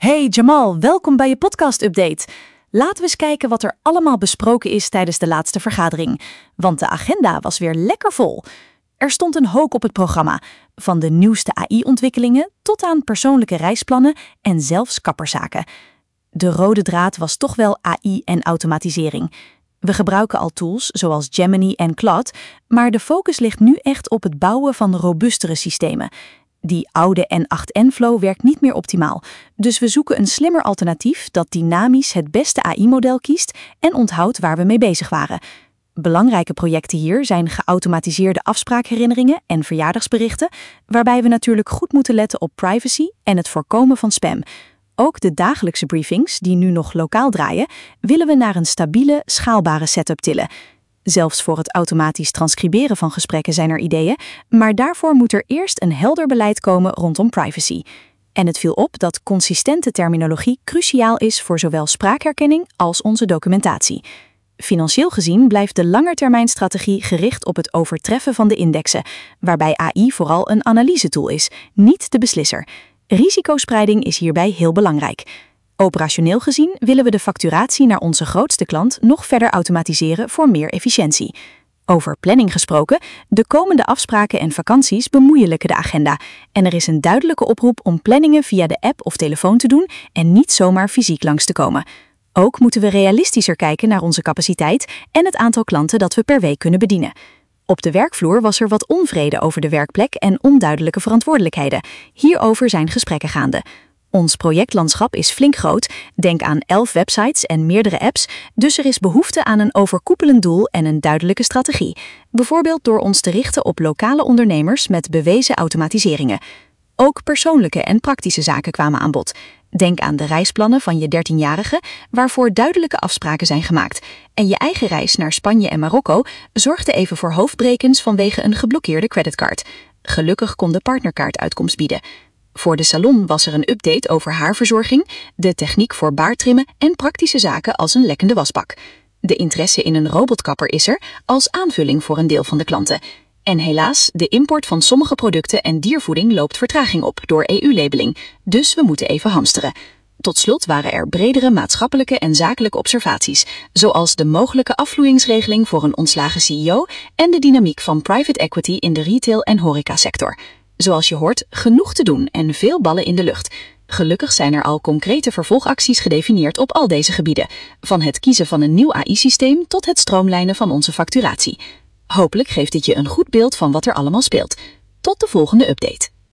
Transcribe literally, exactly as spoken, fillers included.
Hey Jamal, welkom bij je podcast-update. Laten we eens kijken wat er allemaal besproken is tijdens de laatste vergadering. Want de agenda was weer lekker vol. Er stond een hoop op het programma. Van de nieuwste A I-ontwikkelingen tot aan persoonlijke reisplannen en zelfs kapperszaken. De rode draad was toch wel A I en automatisering. We gebruiken al tools zoals Gemini en Claude, maar de focus ligt nu echt op het bouwen van robuustere systemen. Die oude N acht N-flow werkt niet meer optimaal, dus we zoeken een slimmer alternatief dat dynamisch het beste A I-model kiest en onthoudt waar we mee bezig waren. Belangrijke projecten hier zijn geautomatiseerde afspraakherinneringen en verjaardagsberichten, waarbij we natuurlijk goed moeten letten op privacy en het voorkomen van spam. Ook de dagelijkse briefings, die nu nog lokaal draaien, willen we naar een stabiele, schaalbare setup tillen. Zelfs voor het automatisch transcriberen van gesprekken zijn er ideeën, maar daarvoor moet er eerst een helder beleid komen rondom privacy. En het viel op dat consistente terminologie cruciaal is voor zowel spraakherkenning als onze documentatie. Financieel gezien blijft de langetermijnstrategie gericht op het overtreffen van de indexen, waarbij A I vooral een analysetool is, niet de beslisser. Risicospreiding is hierbij heel belangrijk. Operationeel gezien willen we de facturatie naar onze grootste klant nog verder automatiseren voor meer efficiëntie. Over planning gesproken, de komende afspraken en vakanties bemoeilijken de agenda. En er is een duidelijke oproep om planningen via de app of telefoon te doen en niet zomaar fysiek langs te komen. Ook moeten we realistischer kijken naar onze capaciteit en het aantal klanten dat we per week kunnen bedienen. Op de werkvloer was er wat onvrede over de werkplek en onduidelijke verantwoordelijkheden. Hierover zijn gesprekken gaande. Ons projectlandschap is flink groot, denk aan elf websites en meerdere apps, dus er is behoefte aan een overkoepelend doel en een duidelijke strategie. Bijvoorbeeld door ons te richten op lokale ondernemers met bewezen automatiseringen. Ook persoonlijke en praktische zaken kwamen aan bod. Denk aan de reisplannen van je dertienjarige, waarvoor duidelijke afspraken zijn gemaakt. En je eigen reis naar Spanje en Marokko zorgde even voor hoofdbrekens vanwege een geblokkeerde creditcard. Gelukkig kon de partnerkaart uitkomst bieden. Voor de salon was er een update over haarverzorging, de techniek voor baardtrimmen en praktische zaken als een lekkende wasbak. De interesse in een robotkapper is er als aanvulling voor een deel van de klanten. En helaas, de import van sommige producten en diervoeding loopt vertraging op door E U-labeling, dus we moeten even hamsteren. Tot slot waren er bredere maatschappelijke en zakelijke observaties, zoals de mogelijke afvloeingsregeling voor een ontslagen C E O en de dynamiek van private equity in de retail- en horecasector. Zoals je hoort, genoeg te doen en veel ballen in de lucht. Gelukkig zijn er al concrete vervolgacties gedefinieerd op al deze gebieden, van het kiezen van een nieuw A I-systeem tot het stroomlijnen van onze facturatie. Hopelijk geeft dit je een goed beeld van wat er allemaal speelt. Tot de volgende update.